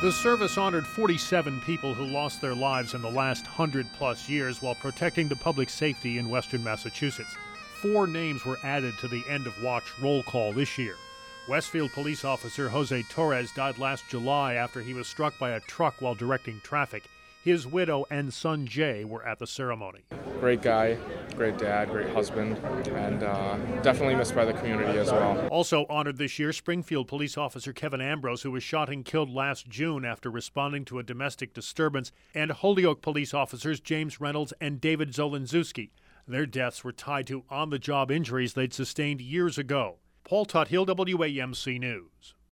The service honored 47 people who lost their lives in the last 100-plus years while protecting the public safety in western Massachusetts. 4 names were added to the end-of-watch roll call this year. Westfield police officer Jose Torres died last July after he was struck by a truck while directing traffic. His widow and son Jay were at the ceremony. Great guy, great dad, great husband, and definitely missed by the community as well. Also honored this year, Springfield police officer Kevin Ambrose, who was shot and killed last June after responding to a domestic disturbance, and Holyoke police officers James Reynolds and David Zolanzuski. Their deaths were tied to on-the-job injuries they'd sustained years ago. Paul Tuthill, WAMC News.